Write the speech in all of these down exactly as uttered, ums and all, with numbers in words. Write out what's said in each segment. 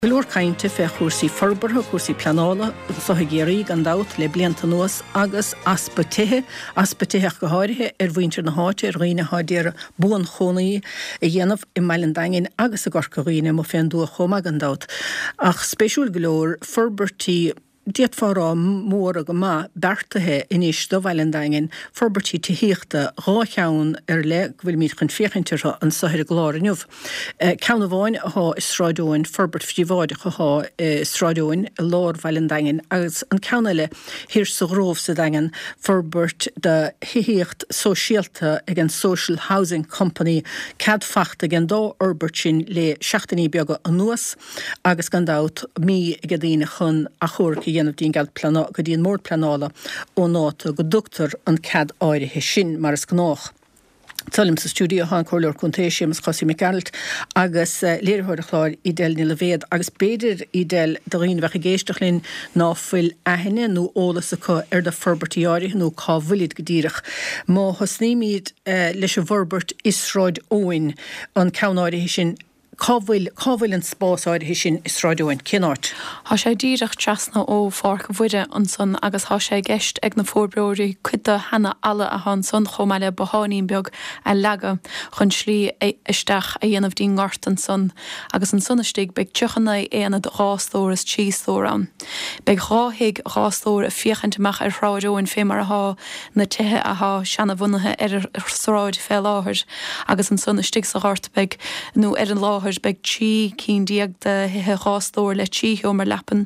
Glór cainte fe chúrsaí forbartha, chúrsaí pleanála, sotha géirí an dát le blianta nuas agus aspaitithe, aspaitithe go háirithe ar bhaintear na háite ar roiine háidéar buan chonaí a dhéanamh i mailen daingin agus a gorca roiine mo féin dua chomag an dát. Ach spéisiúil glór forbartí Diet fárá mór a go má bertathe inis do bhailen daingin forbartí tíhíochta rácheann ar le bhfuil míad chun féchaintear an sathir gláraniuh. Ceanna bháin athá Stráidóin forbart fríomháideach athá Stráidóin lár bhailen daingin agus an ceanna le hir sa gróh sa daingin forbart de híocht sosialta ag an Social Housing Company cad facht ag an dá orbert sin le seachtaí beaga an nuas agus gan dát mí ag a dtíine chun a chóir dhéanamh dín gad plana, go dtíon mór planála ó náta go dúchtar an cad áirithe sin mar is gnách. Talim sa stúdio há choirleoir chuntéisi mas Cosí McAralt agus léirthóir a chláir i del ní le bhéad agus béidir i del do rion bhecha géisteach linn ná fuil aithne nó ólas acu ar de forbartí áirithe nó cá bhuilid go díirech. Má thosníimiad leis a bhorbart Isráid Óin an ceann áirithe sin Cábhfuil cábhfuil an spás áirithe sin Stráidóin cináirt. Tá sé díreach trasna ó fárcha bhuide an son agus tá sé gceist ag na fórbreoirí cuide hena alle a han son chomáile boháín beag a lega chun slí isteach a dhéanamh dín ngart an son agus an sunnaistigh beag tuchanna éanad rástóir is tíostóir an. Beag ráthaigh rástóir a fiochantamach ar Stráidóin fé mar athá na tithe athá seanna bhunaithe ar Stráid fé láthir agus an sunnaistigh sa ghart beag nó ar an láthir beag tí cín diag de hithe rástóir le tío mar lepan.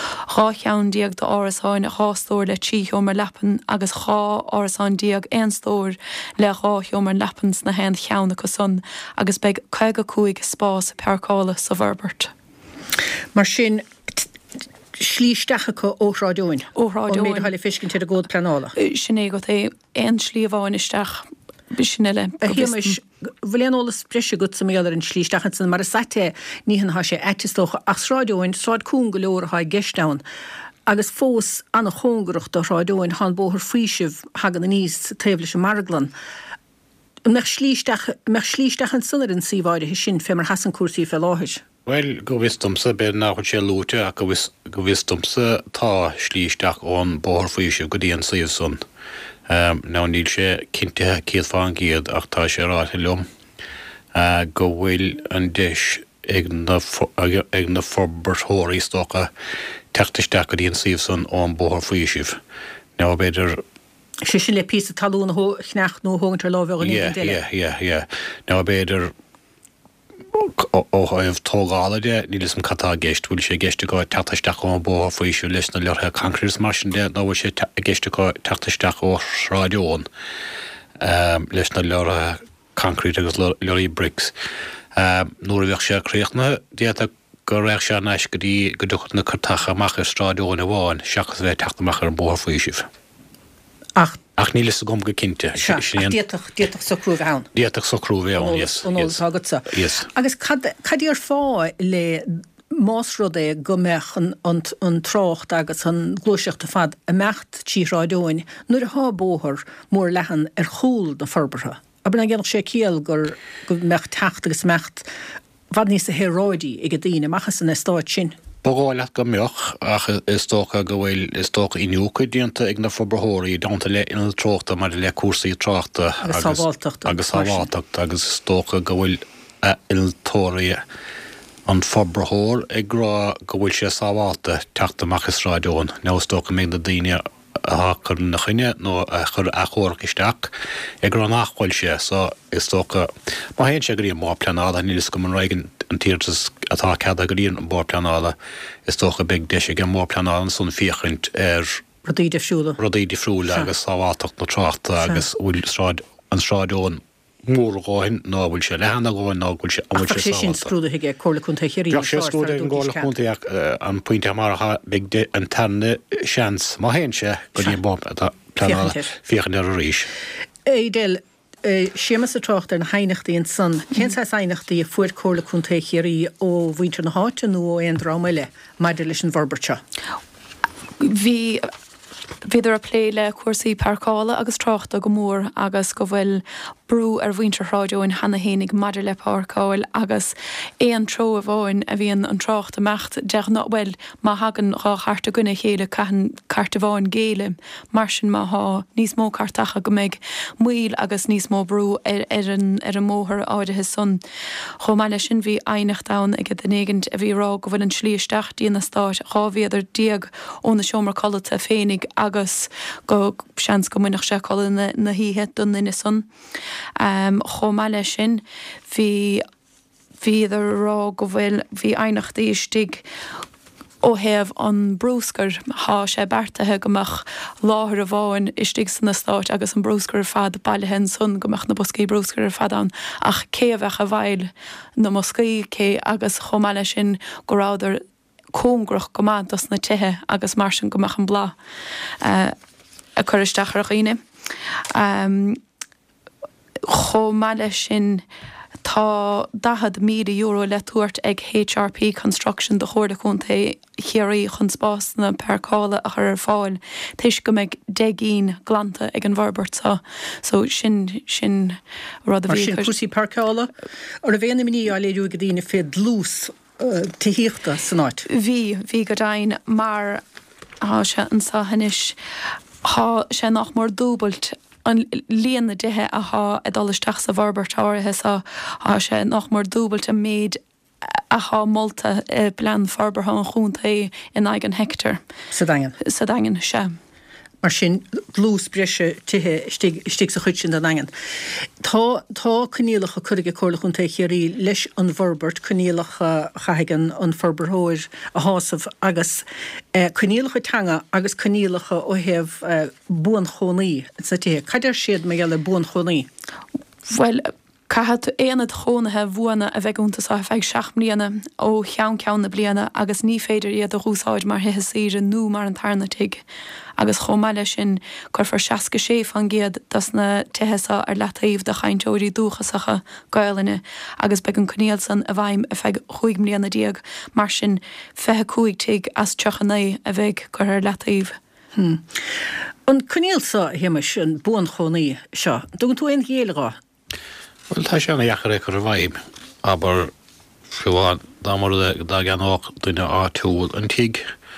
Rá cheann diag de árasáin a rástóir le tío mar lepan agus rá árasáin diag ein stóir le ráthio mar lepans na hen cheanna go son agus beag chuige cúig spás percála sa bharbert. Mar sin slíisteacha ó Stráidóin. Ó Stráidóin. Ó méid haile fiscin tíad a gód planála. Sinné go é ein slíomháin isteach bisinile. Bhfuil ólas breise go sa méallar an slíisteachchan san mar a saite níhan há sé eitistócha ach Stráidóin Stráid cún go leor há gceistán agus fós anna chóngarucht do Stráidóin há bóthar faoisih hagan na níos taobhla se marglan. Meach slíisteach an sunar an síomháirithe sin fé mar hasan cuasaí fel láthir. Well, go bhistumsa be náchad sé lúte a go bhistumsa tá slíisteach ón bóthar faoisih go dtíon saomh son. Um, ná níl sé cinnte céad fáin géad ach tá sé ráithe lom uh, go bhfuil an deis ag na, ag na forbarthóirí stócha teachtasteach go dtíon saomh son ón bóthar faoisih. Ná beidir sé sin le písa talún chneach nó thugantar lábheh an yeah, yeah, yeah, yeah. Ná beidir ó haibh tógála de níl sem catá geist bhfuil sé geiste go teachtasteach ó bóthar faoisih leis na leortha cancras mar sin de ná bhfuil sé geiste go teachtasteach ó Stráidóin um, leis na leortha cancrít agus leorí bricks. Um, nuair a bheadh sé críochna déata go raibh sé neis go dtí go dtuchad na cartacha amach ar Stráidóin a bháin seachas bheith teachtamach ar an bóthar faoisih. Ach Ach níl is a gom go cinnte. Díatach sa crúh ann. Díatach sa crúh ann, yes. Yes. Agus cad ar fá le más rud é go meach an trácht agus an glúiseachta fad a mecht tí Stráidóin nuair a há bóthar mór lehan ar chúl na forbartha. Aber na gceann sé céal gur go mecht techt agus mecht fad níos a héráidí ag a dtíine machchas an stáid sin. Bágáileach go meoch ach is tócha go bhfuil is tócha inniucha díanta ag na forbarthóirí dáanta le ina tráchta mar le cuasaí tráchta agus sábháilteachta agus sábháilteachta agus is tócha go bhfuil iltóirí an forbarthóir ag rá go bhfuil sé sábháilta teachtamach is Stráidóin. Ná is tócha méid na daoine a chur na chuine nó a chur a chóirc isteach ag rá nachhfuil sé so is tócha má héon sé go dtíon mór pleanála níl go an raigen an tíirtas atá ceada go dtíon mór pleanála is tócha beag deise go mór pleanála son fiachint ar Rudaí difriúla Rudaí difriúla agus sábháilteacht na tráchta agus bhfuil Stráid an Stráidóin mór gáin ná bhfuil sé lehanna gáin ná bhfuil sé amhail sé sin scrúda hiige cóla chunta chéirí. Bheadh sé scrúda an gála chuntaíach an pointe martha beag an tenne seans má héon sé go dtíon bom pleanála fiochan ar a ríis. Éidel sémas a trácht ar na hainechtaí an san, cén sa hainechtaí a fuair cóla chunta chéirí ó bhaintear na háte nó ó an rámaile maidir leis an bharbarte. Bhí Viidir a plé le cuasaí parcála agus tráchta go mór agus go bhfuil brú ar bhaintear ráideo in hena hénig maidir le párcáil agus éon tro a bháin a bhíon an trácht amecht deach nach bhfuil má hagan rá charta gunna chéile caihan carta bháin géile mar sin má há níos mó cartacha go méid muil agus níos mó brú ar ar an ar an móthir áirithe son. Chomh meile sin bhí aithneach dán ag den éigent a bhí rá go bhfuil an slíosteach díana stáit rábhéidir diaag óna seomar colata fénig agus go seans go muineach se chola na, na híthe dun in son. Um, Chomh meile sin bhí bhíidir rá go bhfuil bhí aithneach díostig ó heh an brúscar há sé bertathe gomach láthir a bháin istigh san na stáit agus an brúscar fad bailithen son gomach na boscaí brúscar fadan ach céamhheach a bhail na moscaí cé agus chomh meile sin go ráidir cóngrach gomantas na tithe agus mar sin gomach an blá uh, a chuiristeach ar dhaoine. Um, Chomh meile sin tá dahad míle euro le tuairt ag H R P Construction de chóirde chunta chéirí chun spás na percála a chur ar fáil. Teis go méid degín glanta ag an bharbert so sin sin rud a bhí. Sin cúsaí percála ar a bhéna miní a léú go dtíine fé lús tííochta san áit. Bhí bhí go dain mar há se an sahanis há sé nach mór dúbalt an líana dithe a há a dalisteach sa bharbert áirithe sa há sé nach mór dúbalt a méid a há molta e, plan farber há an chúnta in aigen hectar. Sa dagen. Sa dagen se. Mar sin glús breise tithe stig sa chuid sin an dagen. Tá tá cníalach a chuige cóirlach chun chéirí leis an bharbert cníalach chaigen an farberthóir a hásamh agus cníalach tanga agus cníalacha ó heh buan chonaí sa tithe. Caidir siad me geile buan chonaí? Well, Cahat éanad chónathe bhuana a bheitúntas a feig seach mlíana ó chean ceanna bliana agus ní féidir iad a rúsáid mar hithe síre nó mar an tarna tiig. Agus chomh meile sin chuir far seaca sé fan géad das na tithesa ar letaíomh de chainteoirí dúchasacha gailene agus beag an cníal san a bhaim a feig chuig mlíana diaag mar sin fethe cúig tiig as teochané a bheith chuir ar letaíomh. Hmm. An cníal sa héimeis an buan chonaí seo. Dúgan tú aon ghéile rá? Well, tá sé anna dheachar ag ar bhaim, aber fiúháin dámar da gan ách duine átúil an tiig.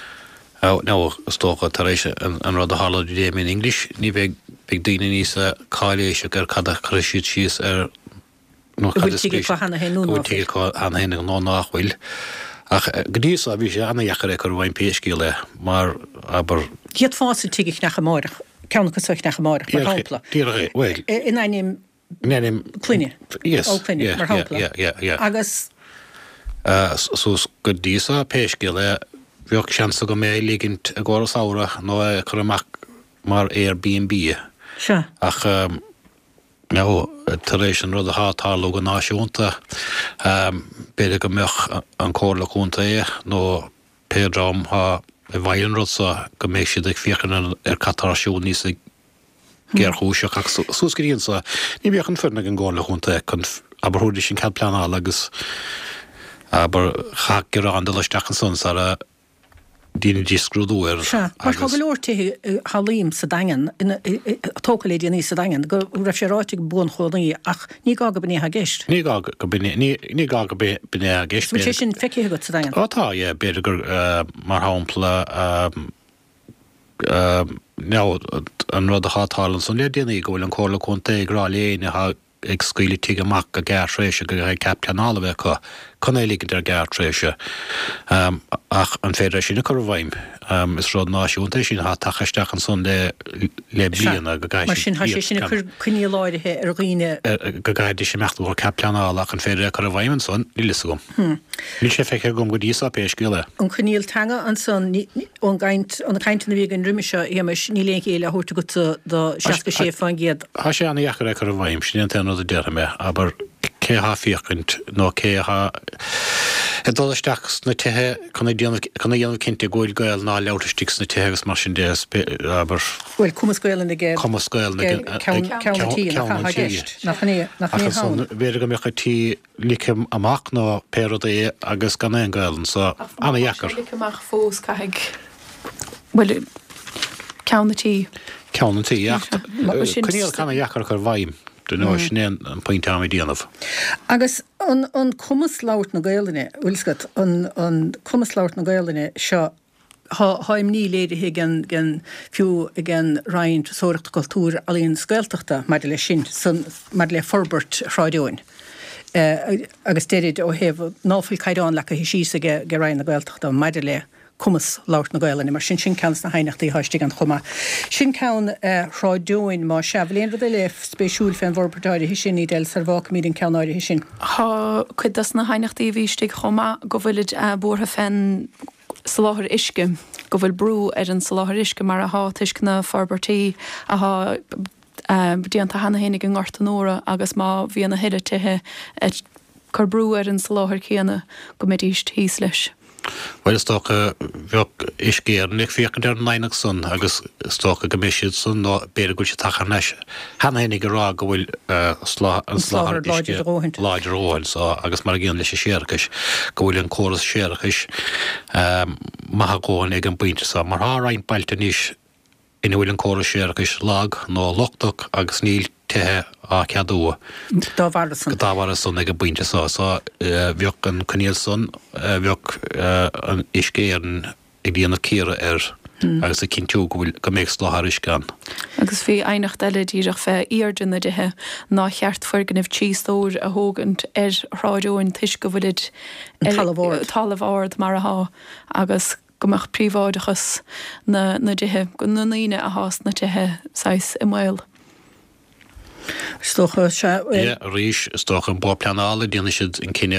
Ná stócha tar éis an rud a hála déim in English, ní bheith big daine níos a cáiléis ag ar cada chuisiid síos ar nó cada scríis. Bhfuil tíige hana héna nó nachhfuil. Ach gdíos a bhí sé anna dheachar ag ar bhaim péiscí le, mar aber... Hiad fásil tíigich nach amárach, ceanna go suich nach amárach, mar hápla. Díra, well... In ainim... Nenim Cluine. Yes. Oh, Cluine, yeah, mar hápla. Yeah, yeah, yeah. Agus uh, so go dísa péisci le bheoh seansa go mé ligint a gcóras ára nó a chuach mar Airbnb. Se. Ach um, no, tar éis an rud a hátála go náisiúnta um, beidir go meoch an cóirla chunta é nó péirdrám ha a bhailin rud sa go méid siad ag fiochan ar catarisiún níos ag Ger chúiseach ach súscaríonn sa ní bheoch an fyrna an gála chunta chun aber thuidir sin cad pleanáil agus aber cha gur an deisteach an son sa a dína díscrúdú ar. Se. Mar tá go leor tithe halíim sa dagen, tócaléidir níos sa dagen, go raibh sé ráitigh buan chonaí ach ní gá go bní a gist. Ní gá go bní a gist. Bhí sé sin feici go sa dagen. Ó tá, é, beidir gur mar hámpla no, an rud a hátálan son le déanaí go bhfuil an cóla chunta ag rá léine ag scaoile tuige amach a gceart réise go ag cap pleanála bheith chu chun é ligint ar gceart réise ach an féidir sinna chu bhaim is rud náisiúnta sin há tachaisteach an son le le bliana go gaiid Mar sin há sé sinna chuní láirithe ar ghuiine go gaiid sé mecht bhór cap pleanála ach an féidir chu bhaim an son ní lis gom. Ní sé feice gom go díos a péisci le. An chuníal tanga an son an gaint an caiint na bhí an riimiise héimeis ní léon chéile thuirta go do seaca sé fan géad. Tá sé anna dheachar ag chu bhaim sin an nó a deire me, aber cé há fiocant nó cé há dolisteach na tithe chuna dhéanamh cinnte gúil gail ná leabhartaisteach na tithe agus mar sin dé aber Well, cumas gail na gé cumas gail na ceannatíí nach gist nach chané nach chané hán. Bhéidir go mecha tí licim amach nó péad é agus gan éon gailen so anna dheachar. Licimach fós caig well Ceannatí. Ceannatí, chuníal chuna dheachar chu bhaim. Du nó sin an point am díanamh. Agus an cumas láirt na Gaeilge, bhfuilscat an cumas láirt na Gaeilge seo haim ní léirithe gan fiú gan raint sóireachta cultúr alíonn scailteachta mar le sin mar le forbert ráideoin. Agus déirid ó heh náfuil caiidán lecha hí síos go rain na Gaelteachta mar le cumas láirt na Gaeilge mar sin sin ceannas na hainachtaí háistí an chuma. Sin ceann ráideoin má se bhléon rud le spéisiúil féin bhorbertáide hí sin í déil sarvách míad an ceannáide hí sin. Tá chuidas na hainachtaí bhístigh chuma go bhfuilid bútha féin saláthar isce, go bhfuil brú ar an saláthar isce mar a há tuiscna forbertaí a há díanta hana hénig an ortanóra agus má bhí na hiile tuthe chu brú ar an saláthar chéana go mid íst híos leis. Well stocha bheoh iscéar nig fiochan ar nainach sun agus stocha go misisiid sun nó béidir gúil se tachar neis. Hana hénig go rá go bhfuil an sláthar láidir róhail agus mar gcéan leis sé séarchas go bhfuil an córas séarchas maithe góin ag an buinte sa mar há rain bailta níos ina bhfuil an córas séarchas lag nó lochtach agus níl tuthe á ceadú. Dámhara san. Dámhara san ag an buinte sa sa bheoh an chuníal san bheoh an iscéan ag dtíanamh círe ar agus a cinú go bhfuil go méid sláthar isceán. Agus bhí ainacht eile díreach fé íardanna dithe ná cheart fuirganibh tíostóir a thógant ar ráideoin tuis go bhfuilid talamhard mar a há agus gomach príomháidechas na dithe go naíine a hás na tuthe sais i mbail. Stocha se rís stocha an bó planála díana siad in cinenne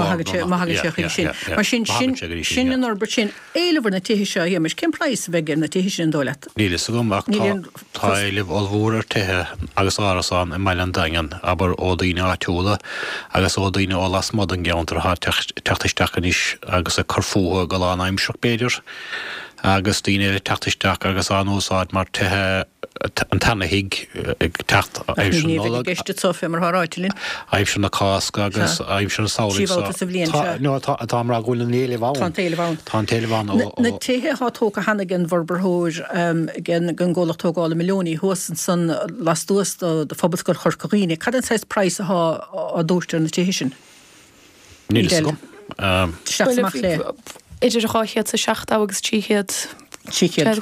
Mar sin sin an orbert sin éilehar na tuhi seo héimes cin preis bheitgur na tuhi sin dóileat. Nílas a gomach táileh olhúrar tuthe agus árasán i maiile an dagan aber ó daoine áitiúla agus ó daoine ó las mod an geantar há techtaisteach níos agus a corfútha go lána imseach béidir agus daoine techtaisteach agus anúsáid mar tuthe an tanna hiig ag techt geiste sofia mar háráitilín. Aimh sin na cásca agus aimh sin na saoirigh. No tá mar gúil an éile bháin. Tá téile bháin. Tá téile bháin. Na tuthe há tóca hana gin bhorberthóir gin ggólaach tógála millióní thuasan san las dúas de fabbalscoil chorcaíine. Cad an sais preis a á dúirtear na tuthe sin? Nílas gom. Seachtamach le. Idir a cháichead sa seacht agus tíchead tíchead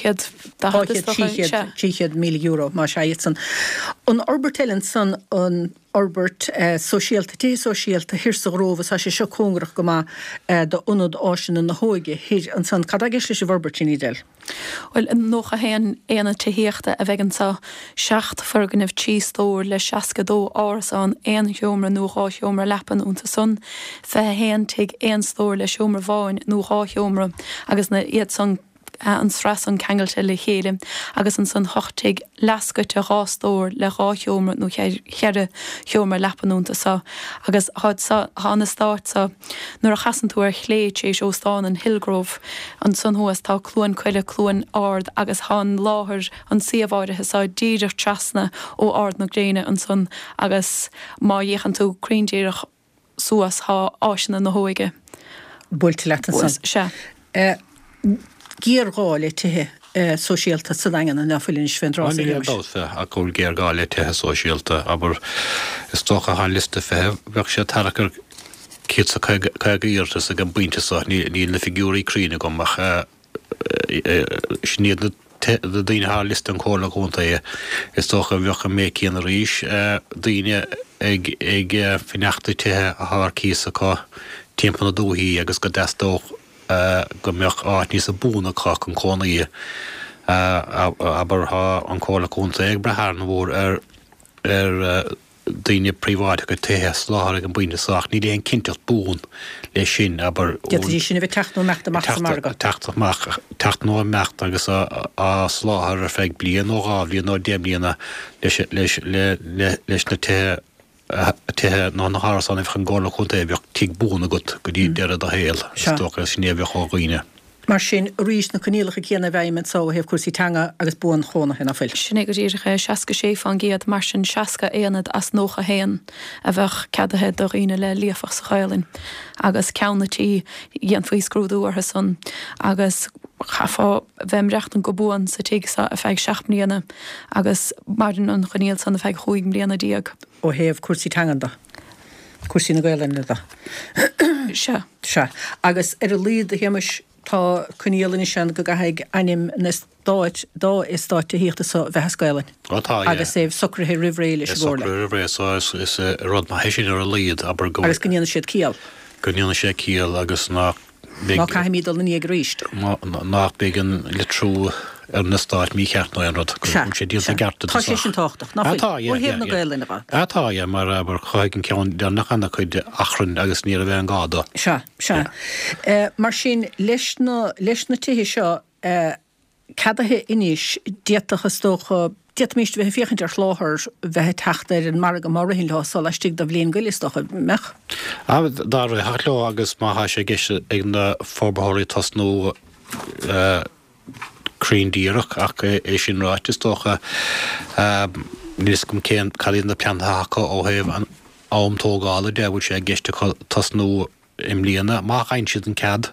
tíchead mí euro má se san. An Orbertellen san an Orbert sosiálta tí sosiálta hirsa rófas a sé seo cóngrach go má do unad ásin na hóige hir an san cadagis leis Orbertin ídel. Well in nócha héan éana tíhéachta a bhegan sa seacht ferganibh tíostóir le seaca dó áras an éon heomra nó há heomra lepan únta sun fe héan teag éon stóir le heomra bháin nó há heomra agus na iad san an stras an kegailte le chéile agus an san hochtig lascoite rástóir le ráheomra nó cheire heomra lepanúnta sa agus hána start sa nuair a chasan tú ar chléid éis óstáin an Hillgrove an san thuas tá clúan chuile clúan ard agus há láthir an siomháirithe sa díidir trasna ó ard na gréine an san agus má dhéchan tú críndéireach suas há áisina na hóige. Búilte leat an san. Géargáile tuthe sosiálta sa dagan an nafilinn Svendrá. A gúil géargáile tuthe sosiálta, aber is tócha há liste fé bheoh sé tarachar cit sa caiga íortas a gan buinte sa ní na figúraí críne gomach sníad na daoine há liste an cóla gúnta é is tócha bheocha mé cían a ríis daoine ag fineachta tuthe a thar císa cá timp na dúthaí agus go destóch go meoch áit níos a búna chach an cóna í aber há an cóla cúnta ag brethar na bhór ar ar daoine príomháide go tuthe sláthar an buinte saach ní déon cinteach bún le sin aber Dí sinna bheith techt nó meachta marga. Techt nó mecht agus á sláthar ar feig blian ó gá blian nó dé blianana leis na tuthe tuthe ná na hárasan ifh an gála chunta bheoh tí búna gut go dtí dead a héal stocha snéomh chóghine. Mar sin rís na canílacha céanna bheimmen sa hebh cuasí teanga agus buan chóna hena fil. Sinné go dtíiricha seaca sé fan géad mar sin seaca éanad as nócha héan a bheith ceadathe do riine le líafach sa chailinn agus ceannatí dhéan faoi scrúdú ar san agus chaá bheim recht an gobúan sa téá a feig seach bliana agus marin an choníil san a feig chuig bliana díag. ó héamh cuasí tanganda. Cuasí na Gaeilge da. Se. Se. Agus ar a líad a héimeis tá chuníalan sin go gatheig anim na stáit dá is stáit a híochtta sa bheithes Gaeilge. Agus éh socrthe rihréile is bhórla. Rihréile is rud má héisisin ar a líad aber go. Agus gníanana siad cíal. Gníanana sé cíal agus ná Má caiimídal na níag ríist. Nach begin le trú ar na stáit mí cheart nó an rud sé díal a garta. Tá sé sin táchtach ná héamh na Gaeilge ba. Atá mar aber chuign ceann de nach anna chuid achrann agus ní a bheith an gáda. Se se. Mar sin leis na tuthe seo cadathe inis diaachchas tócha Diet míist bheit féchan ar chláthir bheitthe teachtar an mar go mar hin lá le stig do bblion goistecha mech. Dá heló agus má sé gise ag na forbethirí tas nó críndíireach ach é sin ráitis tócha níos gom céan cadíon na peantacha ó héh an ámtógála de bhfuil sé giste tas nó im líana má chain siad an cad.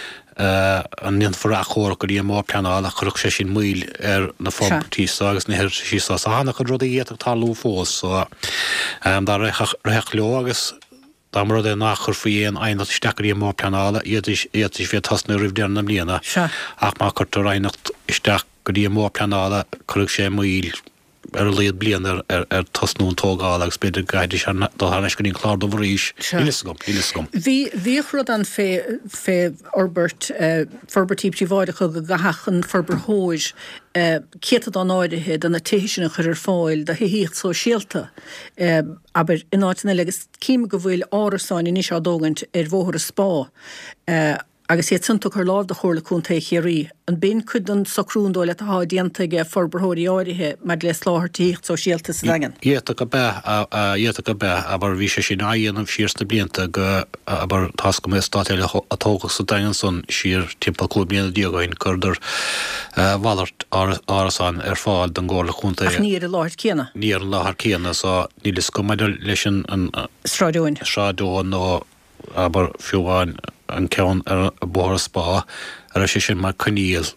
an níon for a chóir go dí mór peanál a chuch sé sin múil ar na fótí agus na sí sa hána chu rud dhéach talú fós so dá réch leo agus dá mar é nach chur faoon ein steí mór peanála iad is fé tasna rih dearna líana ach má chutar reinnacht isteach go dí mór peanála chuh sé múil ar léad blian ar ar tasnún tógáil agus beidir gaiidir dohannes goín chlár do bhríis gom gom. Bhí bhí rud an fé fé Orbert forbertíbtí bháidecha go gahachan forberthóis céad an áirithe an na téisisinna chur ar fáil de híocht so síalta aber in áitina legus cíime go bhfuil árasáin in is adógant ar bhóthar a spá agus é sunta chu lád a chóirla chunta chéirí an ben chud an sacrúndóil a há diantaige forberthóirí áirithe me le sláthirtíocht so síalta sa dagan. Iad go beth iad go beth aber bhí sé sin aíanamh síirsta blianta go aber tas go mé stáile atógus sa dagan son sír timppla clúb bliana díogáin chuidir bhallart árasán ar fáil den ggóla chunta. Ní ar láthir céanna. Ní ar láthir céanna so nílas go maidir leis an Stráidóin. Stráidóin nó aber fiúháin an ceann ar a bóthar spá ar a sé sin mar coníal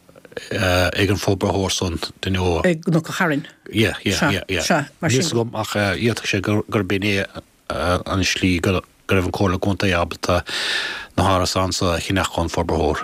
ag an fóbrthór den ó. Ag nó go charin. Ie, ie, ie, ie. Níos gom ach iad sé gur béné an slí gur raibh an cóla gúnta abalta na hárasán sa chinachán fóbrthór.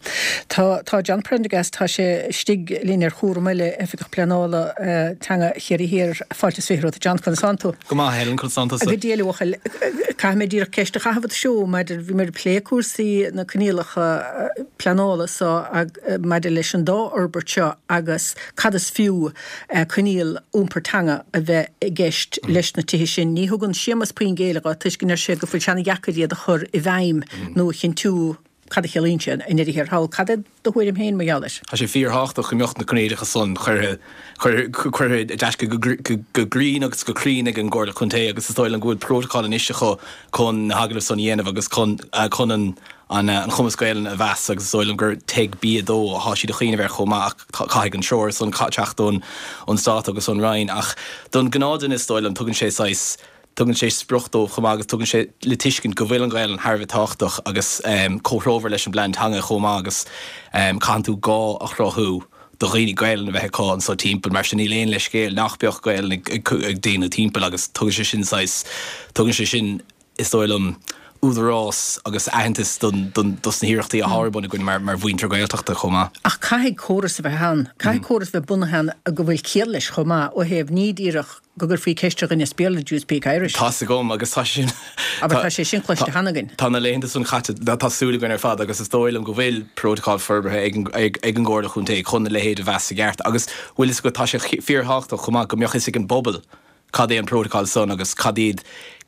Tá John Prendergast tá sé stig línar chóra meile effic pleanála tanga chéirihir fáilte svéhrót John Consanto. Go má Helen Consanto. A go déalúcha caiime dír ceiste chahafad seo meidir bhí mar plécúsaí na cníalacha pleanála sa meidir leis an dá Orbert seo agus cadas fiú cníal úmpertanga a bheith gceist leis na tuthe sin ní thugann siamas puin géalacha tuis gnar sé go fuil sena jacaríad a chur i bhaim nó chin tú cad chelínse in idir há cad do chuirim héin mar gealis. Tá sé fíorthach go miocht na cnéidecha son chuir chuir deisce go grín agus go crín ag an ggóla chunté agus is stoil an gúil protocol in istecha chun haglah son dhéanamh agus chun an an chumascail a bheas agus stoil an gur teag bíadó a há si do chéine bhar chomach caiig an seoir son teachún an stát agus an rain ach don gnádan is stoil an tugann sé sais tugann sé spruchtó chomá agus tugann sé le tiiscin go bhfuil an gail an Harbh táchtach agus cóthróver leis an blein hanga chomá agus canú gá a chráthú do rií gail na bheith cáin so timppel mar sin í léon leis céil nachbeoch gail ag déana timppel agus tugann sé sin sais tugann sé sin is dóilm údarrás agus ahantas don dos na hiíirechtaí a hábunna goin mar mar bhaointre gailteachta chomá. Ach caiigh choras a bheith han, caiigh choras bheith bunahan a go bhfuil céal leis chomá ó héamh nídíireach go gur fao ceisteach in spéala dús Speak Irish. Tá sa gom agus tá sin. Aber tá sé sin chluiste hanagin. Tá na léonnta sun chatte tásúla goin ar fad agus is dóilm go bhfuil protocol forberthe ag an ggóla chunta chun na lehéad a bheas a gceart agus bhfuil is go tá sé fíorthachta chomá go mbeoch is ag an bobbal. Cad é an protocol son agus cadíad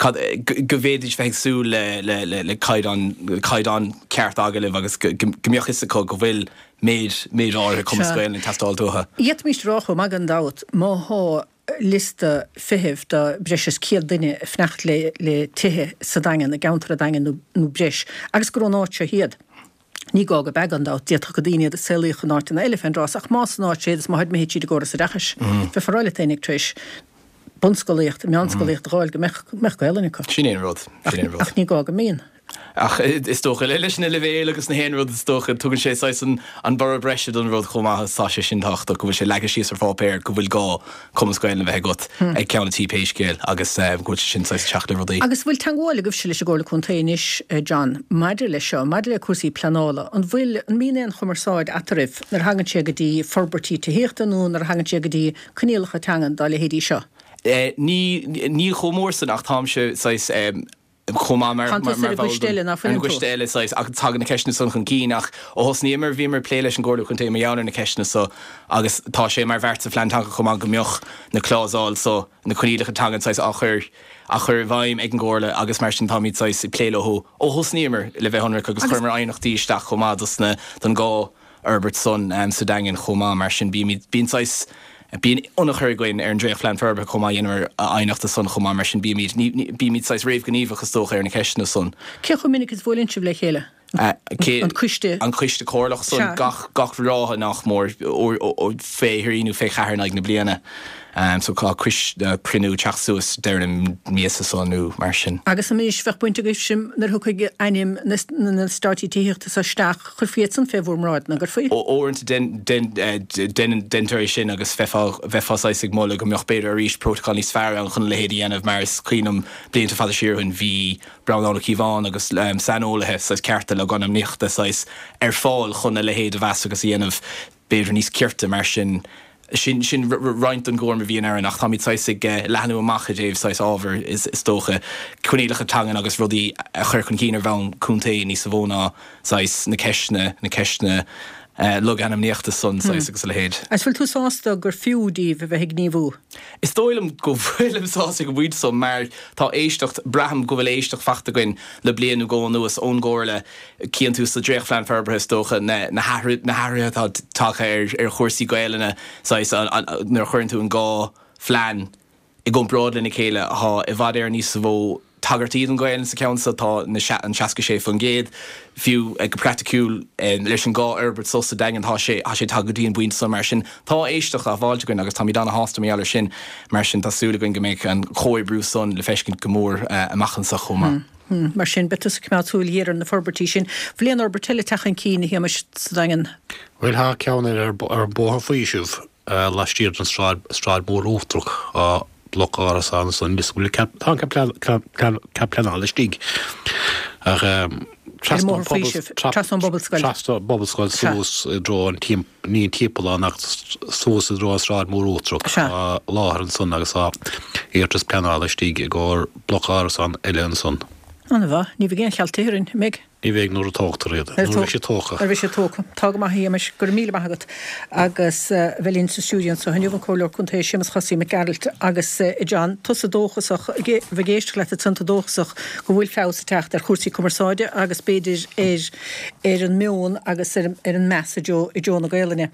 go bhéidir feitsú le le le le caidan caidan ceart agalibh agus gombeoch is go go bhfuil méid méid áir cum scoil in testáil tútha. Iad míist rácha mag an dát má há liste fihih de breis céal duine fnecht le le tuthe sa dagan na gaantar a dagan nó breis agus go náit se hiad. Ní gá go bag an dát diaach go daine a selíoch an áit an elephant rás ach más náit séad má haid méid siad go sa rechas fe forráile ténig tríis. Bunscoíocht, meanscoíocht ráil go meach goilenig. Sin éon rud. Ach ní gá go míon. Ach is toch leis na levé agus na hen rud is stocha tugann sé sais an an bar breise don rud chomá sa sé sin tacht go bhfuil sé leige síos ar fápéir go bhfuil gá cumascoil na bheith got ag ceanna tí péiscéil agus go sin sais teach le rudaí. Agus bhfuil tangála goh se leis ggóla chuntaois John Maidir lei seo Maidir le cuasaí planála an bhfuil an míon chumarsáid ataribh nar hagann sé go dtí forbartí tahéachtaú nar hagann sé go dtí cníalacha teangan dá le héadí seo. Ní ní chomór san nach tám se sais chomá mar gostelle na gostelle sais ag tag na ceisna san chun cíach ó hos nímar bhí mar pléile an gcóla chun té meánar na ceisna so agus tá sé mar bheirt sa fleintanga chumá go mbeoch na clásáil so na chuílacha tagan sais a chur a chur bhaim ag an gcóla agus mar sin táid sais pléilethó ó hos nímar le bheith honra agus chuir mar aonachtaí isteach chomá dus na don gá Herbert son um, sa dagen chomá mar sin bín sais Bínonnachir goin ar an dréoch lean ferbe chumá dhéanaar aonachta son chumá mar sin bíimiid bíimiid sais réomh gníomh stocha ar na ceisna son. Ce chu minic is bhfuilinn sibh le chéile? An cuiste an cuiste cóirlach son gach gach rátha nach mór ó féhiríú fé chaair ag na bliana. Um, so cá cuis uh, prinú teachsús deirnim míasa sonú mar sin. Agus a mís fech pointe goh sim nar thucaig aim na startí tííochtta sa staach chur fiad san féhmráid na gur faoi? Óint dentééis sin agus bheitfááigh móla go meoch beidir a ríis protocol níos fearr an chun lehéad dhéanamh mar is clínom blianta fada siúhann hí braána íháin agus um, sanolalathe sa ceartta le gan am nichta sais ar fáil chun na lehéad a bheas agus dhéanamh beidir níos ceirta mar sin sin sin roiint an gcóir a bhíon ar nach táid saisig lehanú amachcha déobh sais ábhar is tócha chunéalacha tangan agus rudí a chur chun cíar bhean chuntaí ní sa bhóna sais na ceisna na ceisna lug anam níochta son sais agus le héad. As bhfuil tú sásta gur fiúdíh bheith ag níomhú? Is dóilm go bhfuilm sása go bhúd som mar tá éistecht braham go bhfuil éisteach fachta goin le blianú ggó nuas ón ggóirle cían tú sa dréochlean ferbre tócha na na háirithe tá tacha ar ar chóirsaí gailena sais nar chuirn tú an gá phlean i gón brádlin na chéile há i bhd ar níos sa bhó tagartíad an gail sa ceansa tá na an seaca sé fan géad fiú ag go practicúil leis an gá Herbert sosa dagan tá sé a sé tagadtííon buint sa mar sin tá éisteach a bháilte goin agus tá mí dána hásta mé eile sin mar sin tásúla goin go méid an chóir brúson le feiscin gomór amachchan sa chuma. Mar sin betas ceúil dhéar an na forbartí sin bblion ar bertile techan cína hí sa dagan. Bhfuil há ceanna ar bóthar faoisiúh leistíad an stráid mór útruch a blockáras an son dis bhfuil capplanála stíg ach bobbelscoil sús dro an ní típla nach sús dro rád mór útruch láthar an son agus á éirtas planála stíg i ggur blockáras an eile an son. Anna bha, ní bh géan chealtaíonn meg? Ní bhéh nuair a tógtar réad. Nuair sé tócha. Ar bhí sé tócha. Tág maith hí amis gur míle maithagat agus bhelín sa stúdion so haniuhan cóir chuntaéis simas chasí me Geralt agus i John tusa dóchasach bheith géiste le tanta dóchasach go bhfuil fé sa techt ar chuirsaí cumarsáide agus beidir ar ar an miún agus ar an message i John na Gailne.